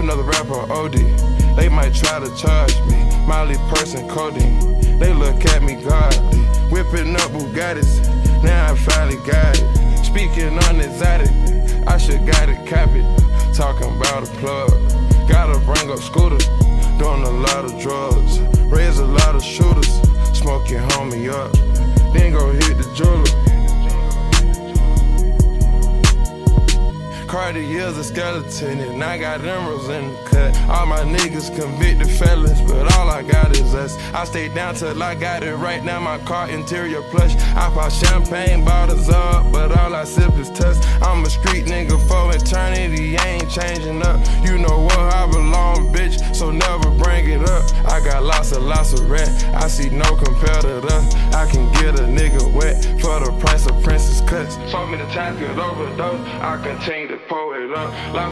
another rapper OD. They might try to charge me. Miley person codeine. They look at me godly. Whipping up Bugattis. Now I finally got it. Speaking on exotic. I should got it copied. Talking about a plug. Gotta bring up scooters. Doing a lot of drugs. Raise a lot of shooters. Smoking homie up. Then go hit the jeweler. Cartier's a skeleton and I got emeralds in the cut. All my niggas convicted felons, but all I got is us. I stay down till I got it right. Now my car interior plush. I pop champagne bottles up, but all I sip is tuss. I'm a street nigga for eternity, I ain't changing up. You know where I belong, bitch, so never bring it up. I got lots of rent, I see no competitor. I can get a nigga wet for the price of Princess cuts. Told me the time could overdose, I continue to pour it up.